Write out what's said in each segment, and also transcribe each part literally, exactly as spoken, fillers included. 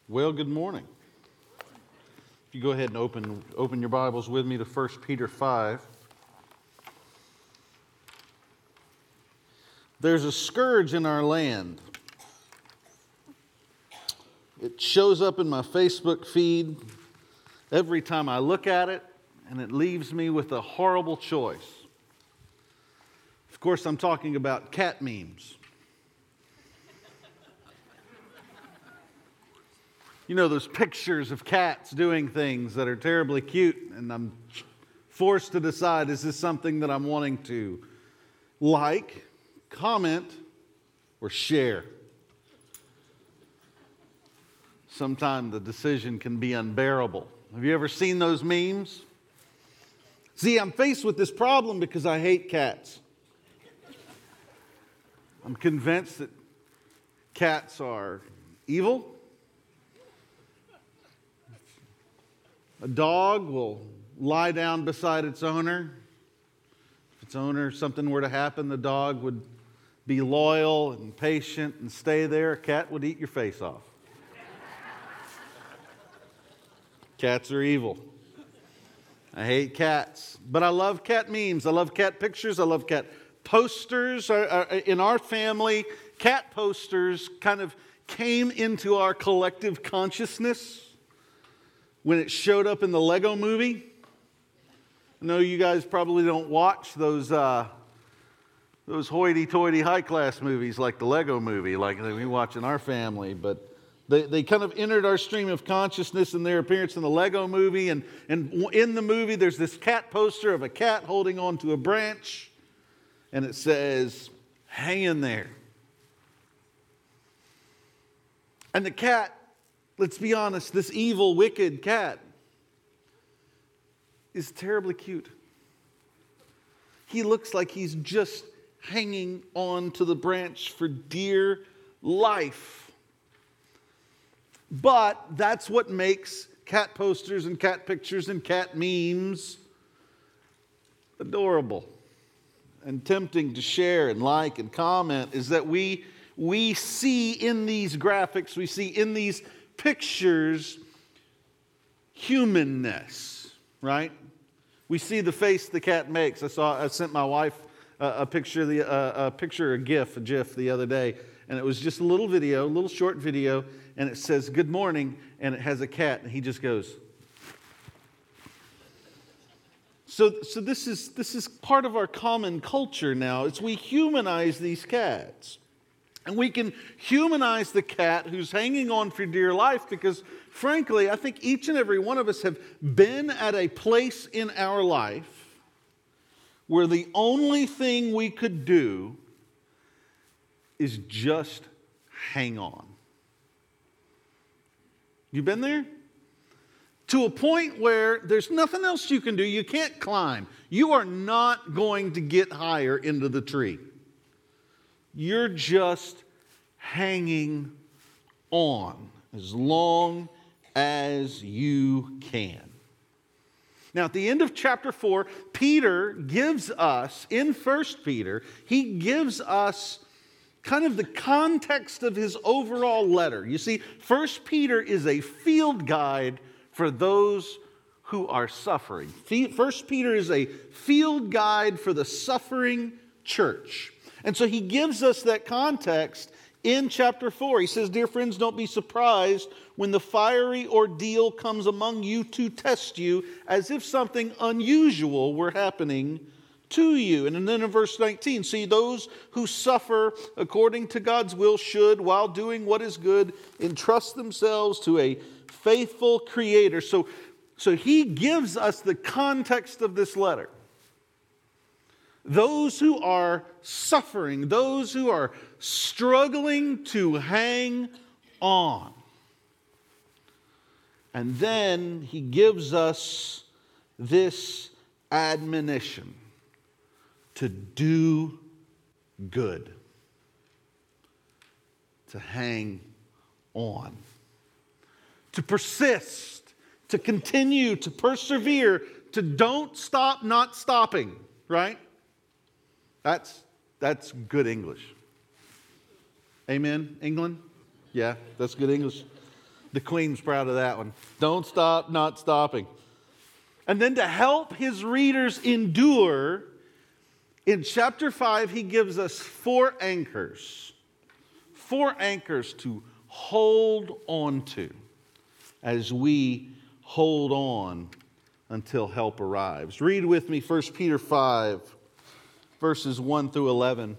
Well, good morning. If you go ahead and open open your Bibles with me to First Peter five. There's a scourge in our land. It shows up in my Facebook feed every time I look at it, and it leaves me with a horrible choice. Of course, I'm talking about cat memes. You know, those pictures of cats doing things that are terribly cute, and I'm forced to decide, is this something that I'm wanting to like, comment, or share? Sometimes the decision can be unbearable. Have you ever seen those memes? See, I'm faced with this problem because I hate cats. I'm convinced that cats are evil. A dog will lie down beside its owner. If its owner, something were to happen, the dog would be loyal and patient and stay there. A cat would eat your face off. Cats are evil. I hate cats, but I love cat memes. I love cat pictures. I love cat posters. In our family, cat posters kind of came into our collective consciousness when it showed up in the Lego movie. I know you guys probably don't watch those uh, those hoity-toity high-class movies like the Lego movie, like we watch in our family, but they, they kind of entered our stream of consciousness in their appearance in the Lego movie, and, and in the movie there's this cat poster of a cat holding onto a branch, and it says, "Hang in there." And the cat, let's be honest, this evil, wicked cat is terribly cute. He looks like he's just hanging on to the branch for dear life. But that's what makes cat posters and cat pictures and cat memes adorable and tempting to share and like and comment, is that we, we see in these graphics, we see in these pictures humanness, right? We see the face the cat makes. I saw. I sent my wife a, a picture, the uh, a picture, a GIF, a GIF the other day, and it was just a little video, a little short video, and it says "Good morning," and it has a cat, and he just goes. So, so this is this is part of our common culture now. It's we humanize these cats. And we can humanize the cat who's hanging on for dear life because, frankly, I think each and every one of us have been at a place in our life where the only thing we could do is just hang on. You been there? To a point where there's nothing else you can do. You can't climb. You are not going to get higher into the tree. You're just hanging on as long as you can. Now, at the end of chapter four, Peter gives us, in First Peter, he gives us kind of the context of his overall letter. You see, First Peter is a field guide for those who are suffering. First Peter is a field guide for the suffering church. And so he gives us that context in chapter four. He says, "Dear friends, don't be surprised when the fiery ordeal comes among you to test you, as if something unusual were happening to you." And then in verse nineteen, "See, those who suffer according to God's will should, while doing what is good, entrust themselves to a faithful Creator." So, so he gives us the context of this letter. Those who are suffering, those who are struggling to hang on. And then he gives us this admonition to do good, to hang on, to persist, to continue, to persevere, to don't stop not stopping, right? That's, that's good English. Amen, England? Yeah, that's good English. The Queen's proud of that one. Don't stop, not stopping. And then to help his readers endure, in chapter five, he gives us four anchors. Four anchors to hold on to as we hold on until help arrives. Read with me First Peter five, verses one through eleven.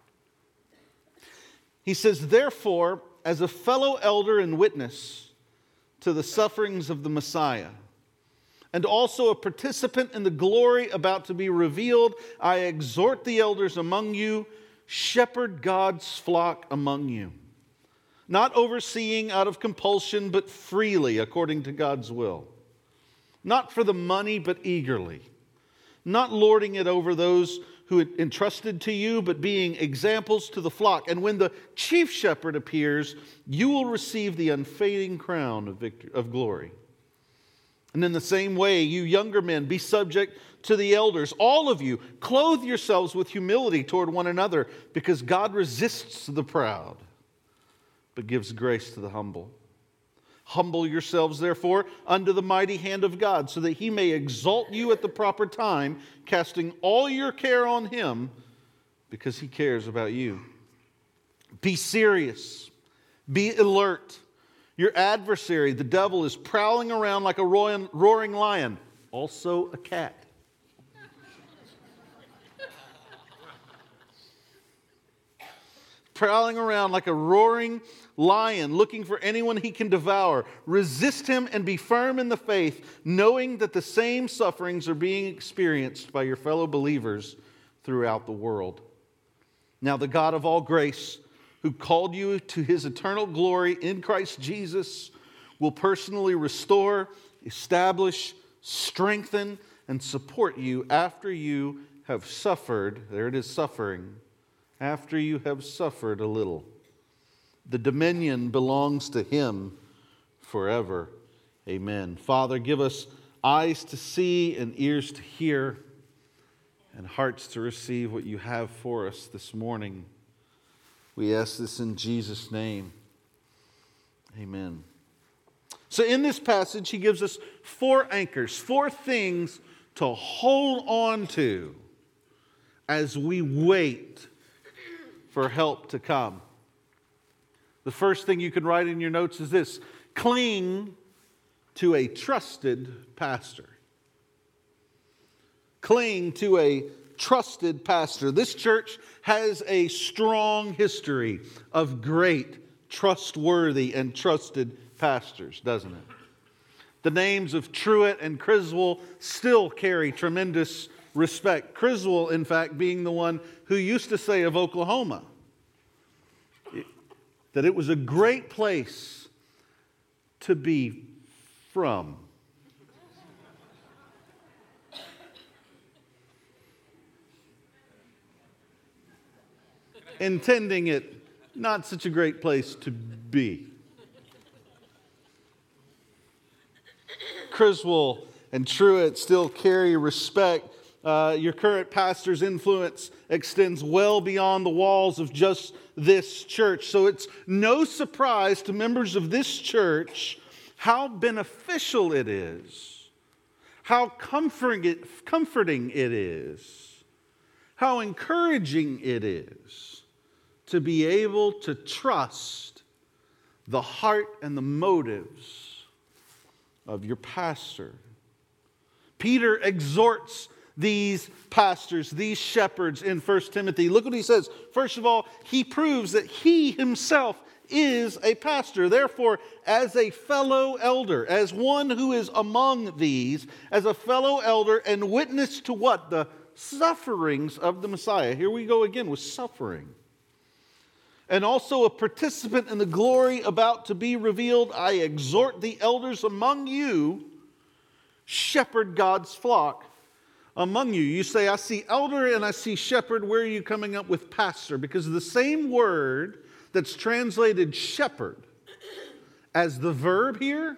He says, "Therefore, as a fellow elder and witness to the sufferings of the Messiah, and also a participant in the glory about to be revealed, I exhort the elders among you, shepherd God's flock among you, not overseeing out of compulsion, but freely according to God's will. Not for the money, but eagerly. Not lording it over those who it entrusted to you, but being examples to the flock. And when the chief shepherd appears, you will receive the unfading crown of victory, of glory. And in the same way, you younger men, be subject to the elders. All of you, clothe yourselves with humility toward one another, because God resists the proud, but gives grace to the humble. Humble yourselves, therefore, under the mighty hand of God, so that he may exalt you at the proper time, casting all your care on him, because he cares about you. Be serious. Be alert. Your adversary, the devil, is prowling around like a roaring lion, also a cat. Prowling around like a roaring lion, looking for anyone he can devour. Resist him and be firm in the faith, knowing that the same sufferings are being experienced by your fellow believers throughout the world. Now the God of all grace, who called you to his eternal glory in Christ Jesus, will personally restore, establish, strengthen, and support you after you have suffered. There it is, suffering. After you have suffered a little. The dominion belongs to him forever. Amen. Father, give us eyes to see and ears to hear and hearts to receive what you have for us this morning. We ask this in Jesus' name. Amen. So in this passage, he gives us four anchors, four things to hold on to as we wait for help to come. The first thing you can write in your notes is this: cling to a trusted pastor. Cling to a trusted pastor. This church has a strong history of great, trustworthy, and trusted pastors, doesn't it? The names of Truett and Criswell still carry tremendous respect. Criswell, in fact, being the one who used to say of Oklahoma that it was a great place to be from. Intending it not such a great place to be. Criswell and Truett still carry respect. Uh, your current pastor's influence extends well beyond the walls of just this church. So it's no surprise to members of this church how beneficial it is, how comforting it, comforting it is, how encouraging it is to be able to trust the heart and the motives of your pastor. Peter exhorts these pastors, these shepherds in First Timothy. Look what he says. First of all, he proves that he himself is a pastor. Therefore, as a fellow elder, as one who is among these, as a fellow elder and witness to what? The sufferings of the Messiah. Here we go again with suffering. And also a participant in the glory about to be revealed, I exhort the elders among you, shepherd God's flock among you. You say, I see elder and I see shepherd. Where are you coming up with pastor? Because the same word that's translated shepherd as the verb here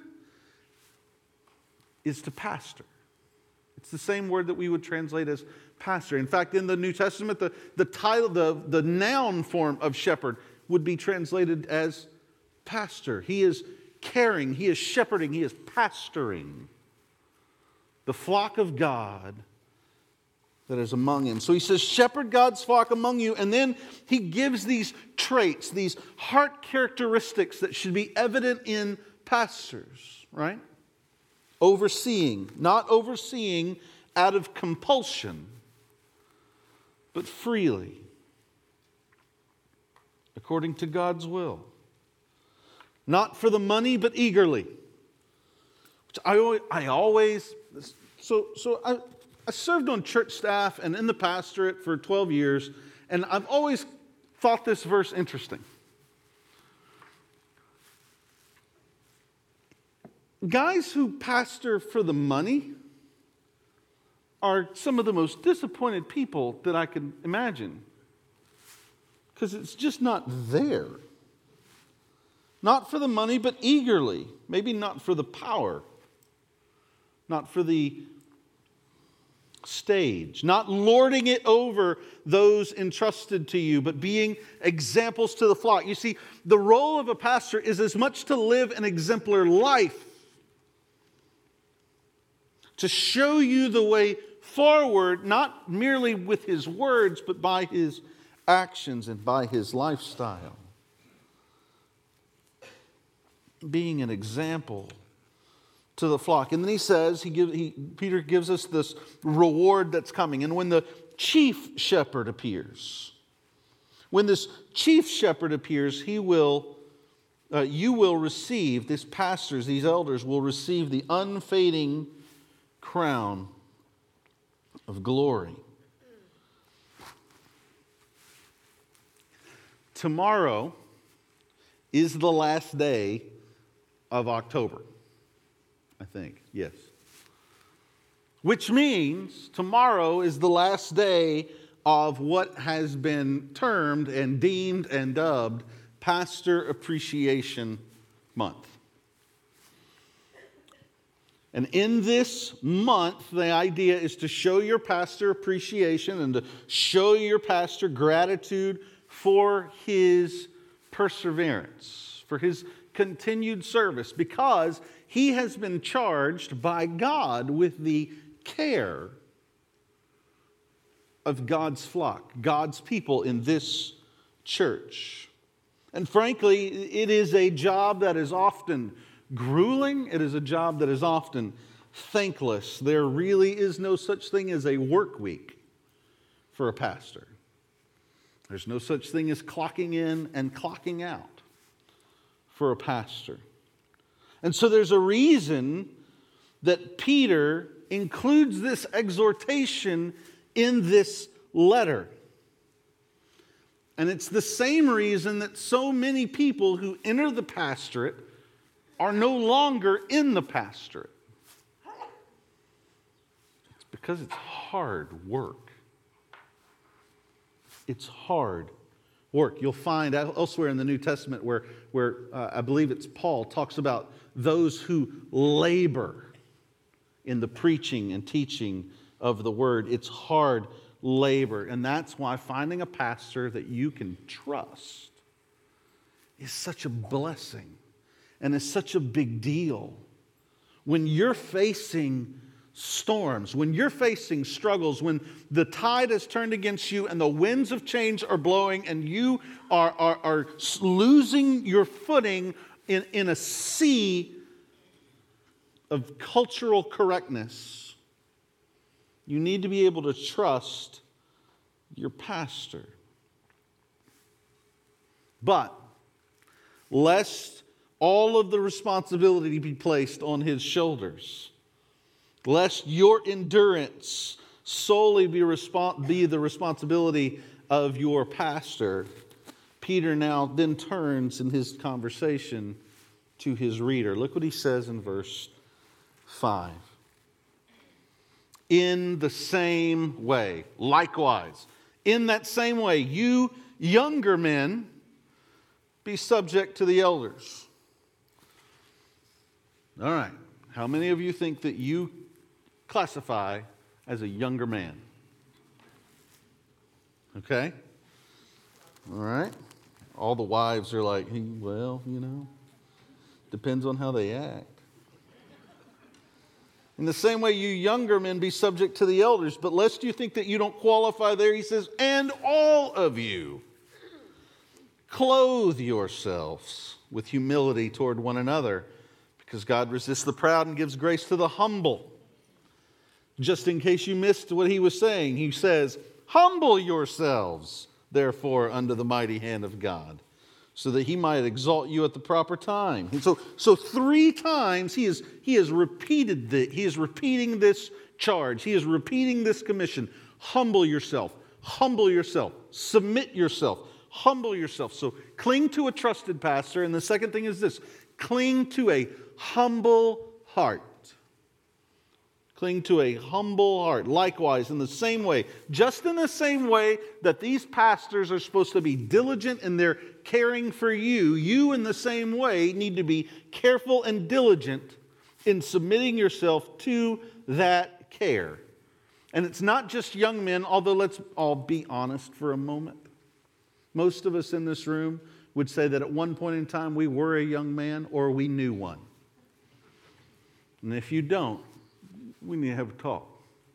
is to pastor. It's the same word that we would translate as pastor. In fact, in the New Testament, the, the title, the, the noun form of shepherd would be translated as pastor. He is caring, he is shepherding, he is pastoring the flock of God that is among him. So he says, shepherd God's flock among you. And then he gives these traits, these heart characteristics that should be evident in pastors, right? Overseeing, not overseeing out of compulsion, but freely, according to God's will. Not for the money, but eagerly. Which I always, I always so so I, I served on church staff and in the pastorate for twelve years, and I've always thought this verse interesting. Guys who pastor for the money are some of the most disappointed people that I can imagine. Because it's just not there. Not for the money, but eagerly. Maybe not for the power. Not for the stage. Not lording it over those entrusted to you, but being examples to the flock. You see, the role of a pastor is as much to live an exemplar life, to show you the way forward, not merely with his words, but by his actions and by his lifestyle. Being an example to the flock. And then he says, he gives, he, Peter gives us this reward that's coming. And when the chief shepherd appears, when this chief shepherd appears, he will, uh, you will receive, these pastors, these elders will receive the unfading crown of glory. Tomorrow is the last day of October, I think, yes. Which means tomorrow is the last day of what has been termed and deemed and dubbed Pastor Appreciation Month. And in this month, the idea is to show your pastor appreciation and to show your pastor gratitude for his perseverance, for his continued service, because he has been charged by God with the care of God's flock, God's people in this church. And frankly, it is a job that is often grueling. It is a job that is often thankless. There really is no such thing as a work week for a pastor. There's no such thing as clocking in and clocking out for a pastor. And so there's a reason that Peter includes this exhortation in this letter. And it's the same reason that so many people who enter the pastorate are no longer in the pastorate. It's because it's hard work. It's hard work. You'll find elsewhere in the New Testament where, where uh, I believe it's Paul talks about those who labor in the preaching and teaching of the word. It's hard labor. And that's why finding a pastor that you can trust is such a blessing and is such a big deal. When you're facing storms, when you're facing struggles, when the tide has turned against you and the winds of change are blowing and you are, are, are losing your footing in, in a sea of cultural correctness, you need to be able to trust your pastor. But lest all of the responsibility be placed on his shoulders, lest your endurance solely be, respons- be the responsibility of your pastor, Peter now then turns in his conversation to his reader. Look what he says in verse five. In the same way, likewise, in that same way, you younger men, be subject to the elders. All right. How many of you think that you classify as a younger man? Okay. All right. All the wives are like, well, you know, Depends on how they act. In the same way, you younger men, be subject to the elders. But lest you think that you don't qualify there, he says, and all of you, clothe yourselves with humility toward one another, because God resists the proud and gives grace to the humble. Just in case you missed what he was saying, he says, humble yourselves, therefore, under the mighty hand of God, so that he might exalt you at the proper time. And so, so three times he is, he has repeated the, he is repeating this charge. He is repeating this commission. Humble yourself. Humble yourself. Submit yourself. Humble yourself. So cling to a trusted pastor. And the second thing is this. Cling to a humble heart. Cling to a humble heart. Likewise, in the same way, just in the same way that these pastors are supposed to be diligent in their caring for you, you in the same way need to be careful and diligent in submitting yourself to that care. And it's not just young men, although let's all be honest for a moment. Most of us in this room would say that at one point in time we were a young man or we knew one. And if you don't, we need to have a talk.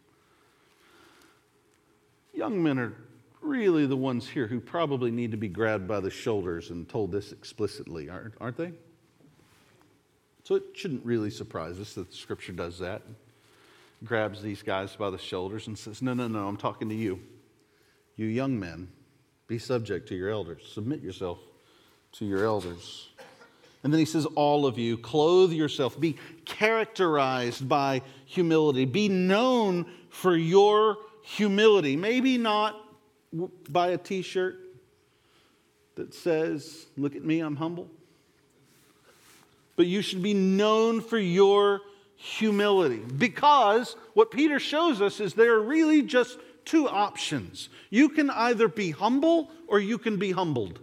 Young men are really the ones here who probably need to be grabbed by the shoulders and told this explicitly, aren't, aren't they? So it shouldn't really surprise us that the Scripture does that. Grabs these guys by the shoulders and says, no, no, no, I'm talking to you. You young men, be subject to your elders. Submit yourself to your elders. And then he says, all of you, clothe yourself. Be characterized by humility. Be known for your humility. Maybe not by a t-shirt that says, look at me, I'm humble. But you should be known for your humility. Because what Peter shows us is there are really just two options. You can either be humble or you can be humbled.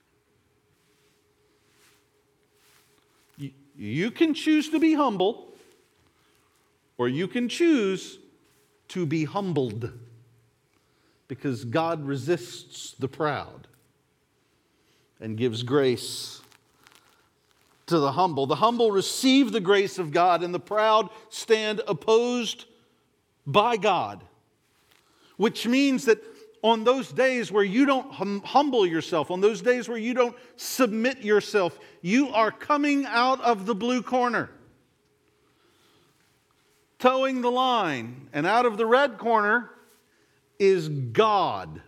You can choose to be humble, or you can choose to be humbled, because God resists the proud and gives grace to the humble. The humble receive the grace of God, and the proud stand opposed by God, which means that on those days where you don't hum- humble yourself, on those days where you don't submit yourself, you are coming out of the blue corner, towing the line, and out of the red corner is God.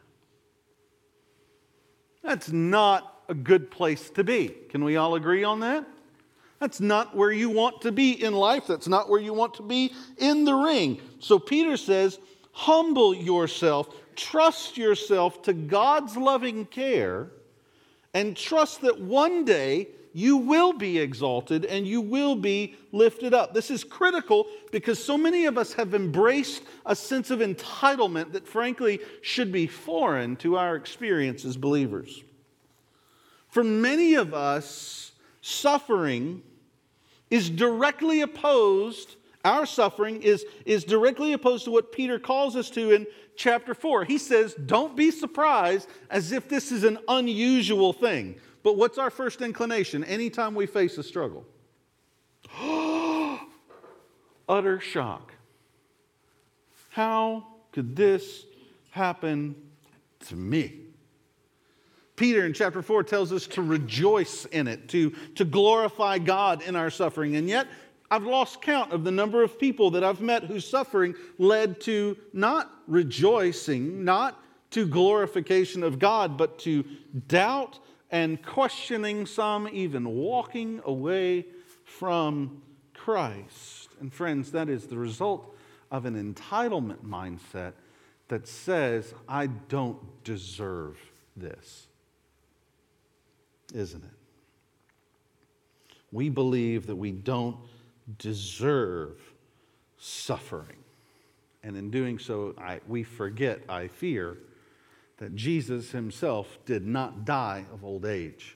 That's not a good place to be. Can we all agree on that? That's not where you want to be in life. That's not where you want to be in the ring. So Peter says, humble yourself. Trust yourself to God's loving care, and trust that one day you will be exalted and you will be lifted up. This is critical because so many of us have embraced a sense of entitlement that frankly should be foreign to our experience as believers. For many of us, suffering is directly opposed Our suffering is, is directly opposed to what Peter calls us to in chapter four. He says, don't be surprised as if this is an unusual thing. But what's our first inclination anytime we face a struggle? Utter shock. How could this happen to me? Peter in chapter four tells us to rejoice in it, to, to glorify God in our suffering. And yet, I've lost count of the number of people that I've met whose suffering led to not rejoicing, not to glorification of God, but to doubt and questioning, some even walking away from Christ. And friends, that is the result of an entitlement mindset that says, I don't deserve this. Isn't it? We believe that we don't deserve suffering. And in doing so, I, we forget, I fear, that Jesus himself did not die of old age.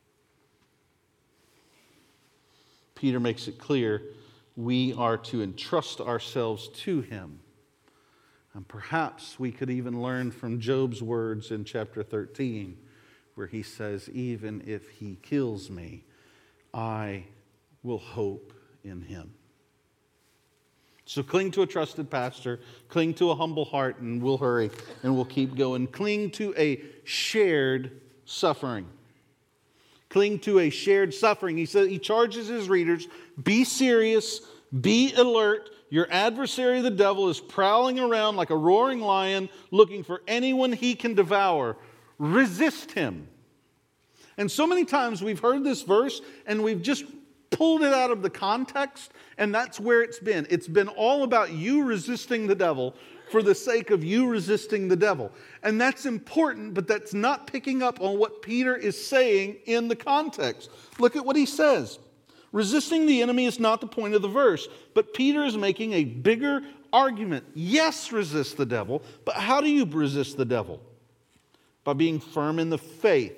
Peter makes it clear we are to entrust ourselves to him. And perhaps we could even learn from Job's words in chapter thirteen, where he says, even if he kills me, I will hope in him. So cling to a trusted pastor, cling to a humble heart, and we'll hurry and we'll keep going. Cling to a shared suffering. Cling to a shared suffering. He says, he charges his readers, be serious, be alert. Your adversary, the devil, is prowling around like a roaring lion looking for anyone he can devour. Resist him. And so many times we've heard this verse and we've just pulled it out of the context, and that's where it's been. It's been all about you resisting the devil for the sake of you resisting the devil. And that's important, but that's not picking up on what Peter is saying in the context. Look at what he says. Resisting the enemy is not the point of the verse, but Peter is making a bigger argument. Yes, resist the devil, but how do you resist the devil? By being firm in the faith.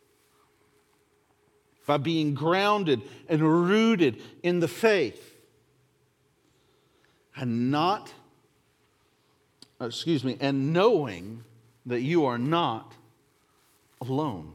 By being grounded and rooted in the faith. And not, excuse me, and knowing that you are not alone.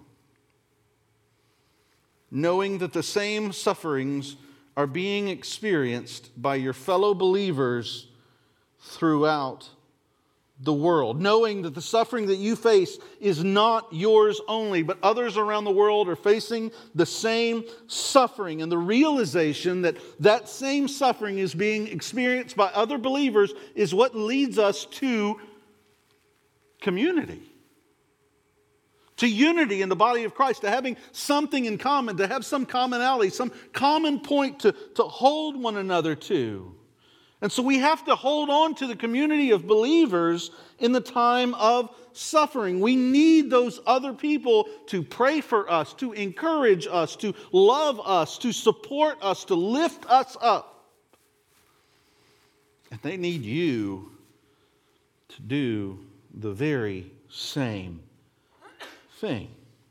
Knowing that the same sufferings are being experienced by your fellow believers throughout the world. Knowing that the suffering that you face is not yours only, but others around the world are facing the same suffering. And the realization that that same suffering is being experienced by other believers is what leads us to community. To unity in the body of Christ, to having something in common, to have some commonality, some common point to, to hold one another to. And so we have to hold on to the community of believers in the time of suffering. We need those other people to pray for us, to encourage us, to love us, to support us, to lift us up. And they need you to do the very same thing.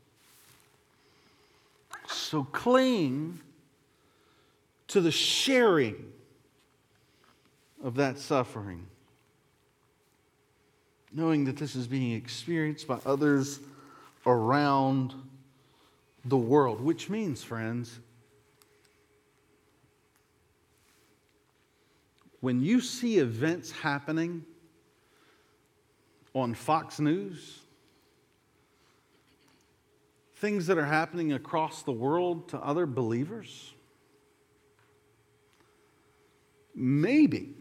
So cling to the sharing of that suffering, knowing that this is being experienced by others around the world. Which means, friends, when you see events happening on Fox News, things that are happening across the world to other believers, maybe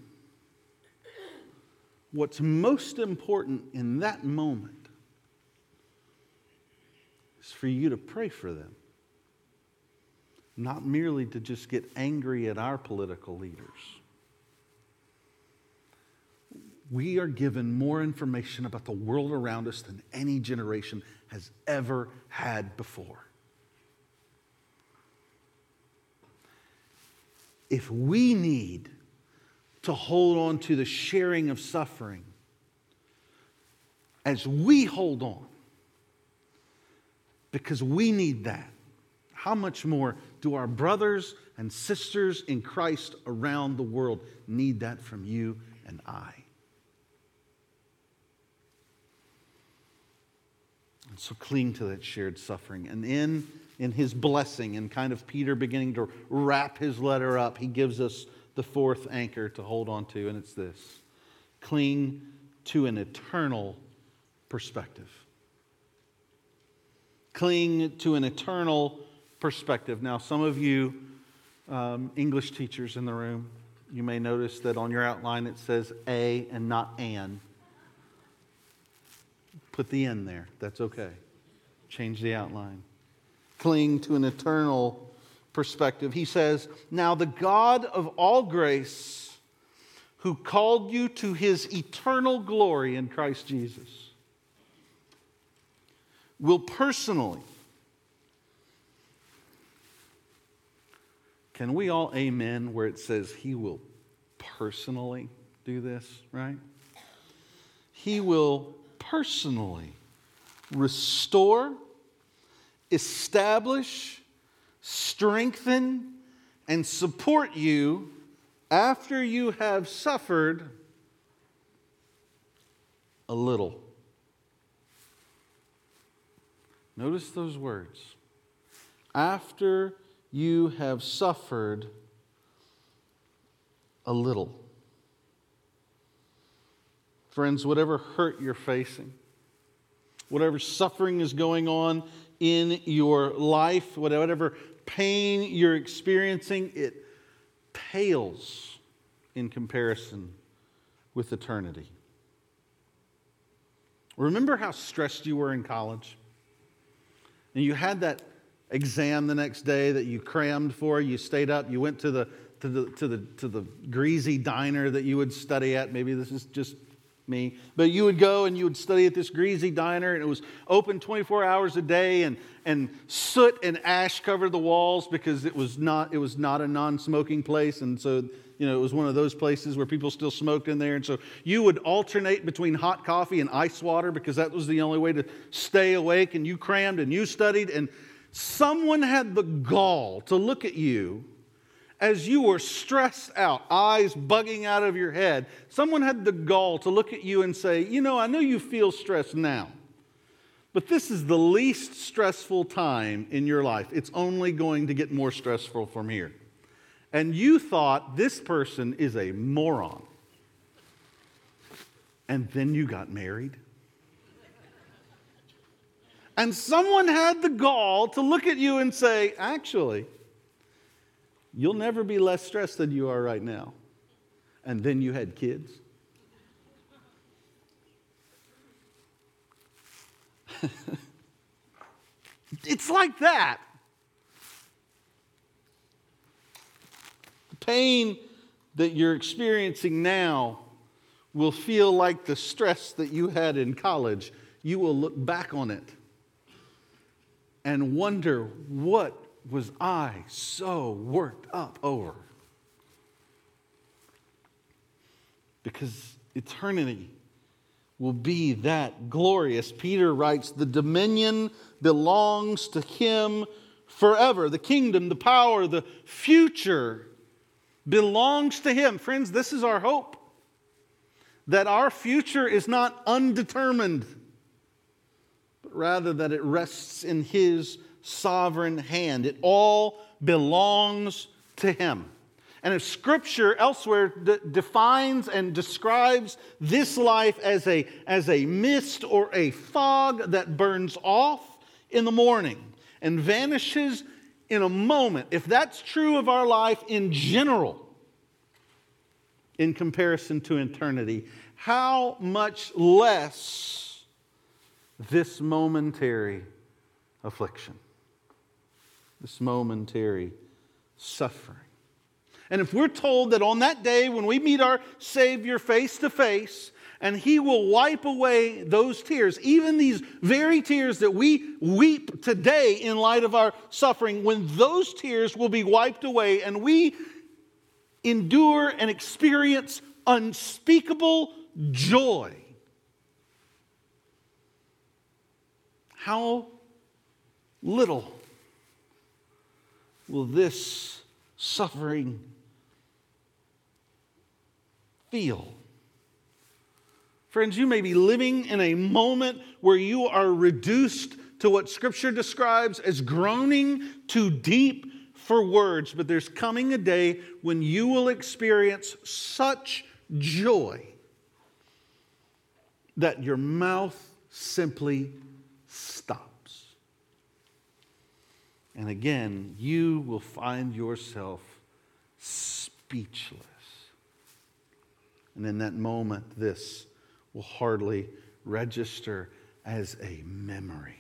what's most important in that moment is for you to pray for them. Not merely to just get angry at our political leaders. We are given more information about the world around us than any generation has ever had before. If we need to hold on to the sharing of suffering, as we hold on, because we need that, how much more do our brothers and sisters in Christ around the world need that from you and I? And so cling to that shared suffering. And in, in his blessing, and kind of Peter beginning to wrap his letter up, he gives us the fourth anchor to hold on to, and it's this: cling to an eternal perspective. Cling to an eternal perspective. Now, some of you um, English teachers in the room, you may notice that on your outline it says a and not an. Put the N there. That's okay. Change the outline. Cling to an eternal perspective. He says, now the God of all grace, who called you to his eternal glory in Christ Jesus, will personally, can we all amen where it says he will personally do this, right? He will personally restore, establish, strengthen, and support you after you have suffered a little. Notice those words. After you have suffered a little. Friends, whatever hurt you're facing, whatever suffering is going on in your life, whatever pain you're experiencing, it pales in comparison with eternity. Remember how stressed you were in college? And you had that exam the next day that you crammed for. You stayed up. You went to the to the to the to the greasy diner that you would study at. Maybe this is just me, but you would go and you would study at this greasy diner, and it was open twenty-four hours a day, and and soot and ash covered the walls because it was not it was not a non-smoking place, and so you know it was one of those places where people still smoked in there, and so you would alternate between hot coffee and ice water because that was the only way to stay awake. And you crammed and you studied, and someone had the gall to look at you as you were stressed out, eyes bugging out of your head. Someone had the gall to look at you and say, you know, I know you feel stressed now, but this is the least stressful time in your life. It's only going to get more stressful from here. And you thought this person is a moron. And then you got married. And someone had the gall to look at you and say, actually, you'll never be less stressed than you are right now. And then you had kids. It's like that. The pain that you're experiencing now will feel like the stress that you had in college. You will look back on it and wonder, what was I so worked up over? Because eternity will be that glorious. Peter writes, the dominion belongs to him forever. The kingdom, the power, the future belongs to him. Friends, this is our hope. That our future is not undetermined, but rather that it rests in his sovereign hand. It all belongs to him. And if Scripture elsewhere d- defines and describes this life as a, as a mist or a fog that burns off in the morning and vanishes in a moment, if that's true of our life in general, in comparison to eternity, how much less this momentary affliction, this momentary suffering. And if we're told that on that day when we meet our Savior face to face, and He will wipe away those tears, even these very tears that we weep today in light of our suffering, when those tears will be wiped away and we endure and experience unspeakable joy. How little will this suffering feel? Friends, you may be living in a moment where you are reduced to what Scripture describes as groaning too deep for words, but there's coming a day when you will experience such joy that your mouth simply stops. And again, you will find yourself speechless. And in that moment, this will hardly register as a memory.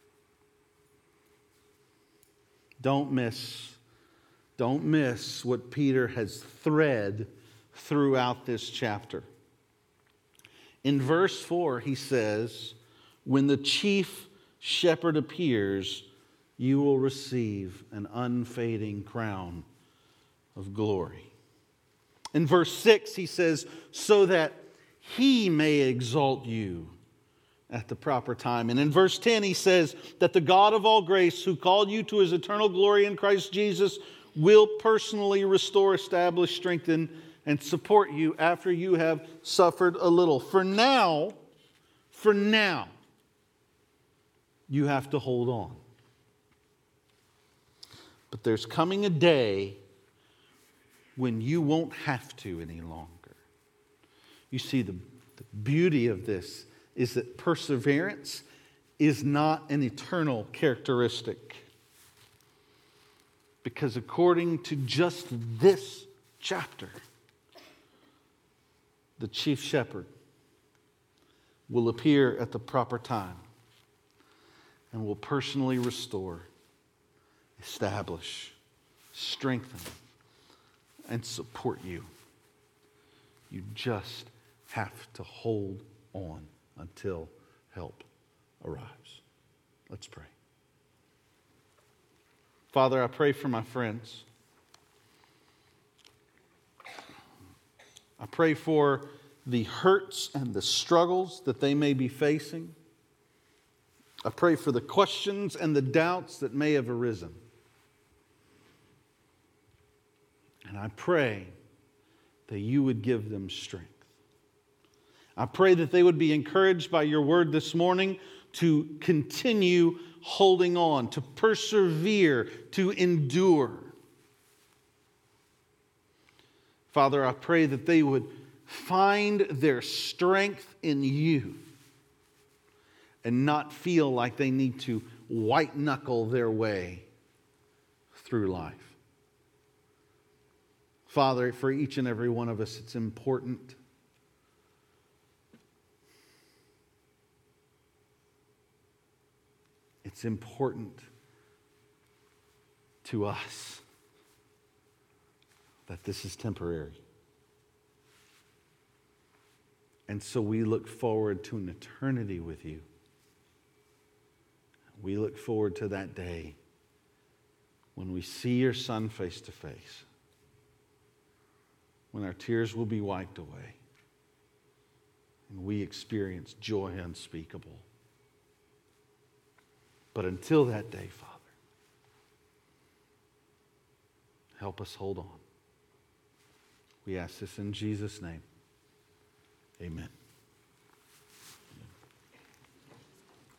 Don't miss, don't miss what Peter has thread throughout this chapter. In verse four, he says, when the chief shepherd appears, you will receive an unfading crown of glory. In verse six, he says, so that He may exalt you at the proper time. And in verse ten, he says that the God of all grace, who called you to His eternal glory in Christ Jesus, will personally restore, establish, strengthen, and support you after you have suffered a little. For now, for now, you have to hold on. But there's coming a day when you won't have to any longer. You see, the, the beauty of this is that perseverance is not an eternal characteristic. Because according to just this chapter, the chief shepherd will appear at the proper time and will personally restore, establish, strengthen, and support you. You just have to hold on until help arrives. Let's pray. Father, I pray for my friends. I pray for the hurts and the struggles that they may be facing. I pray for the questions and the doubts that may have arisen. And I pray that you would give them strength. I pray that they would be encouraged by your word this morning to continue holding on, to persevere, to endure. Father, I pray that they would find their strength in you and not feel like they need to white knuckle their way through life. Father, for each and every one of us, it's important It's important to us that this is temporary. And so we look forward to an eternity with you. We look forward to that day when we see your Son face to face, when our tears will be wiped away, and we experience joy unspeakable. But until that day, Father, help us hold on. We ask this in Jesus' name. Amen.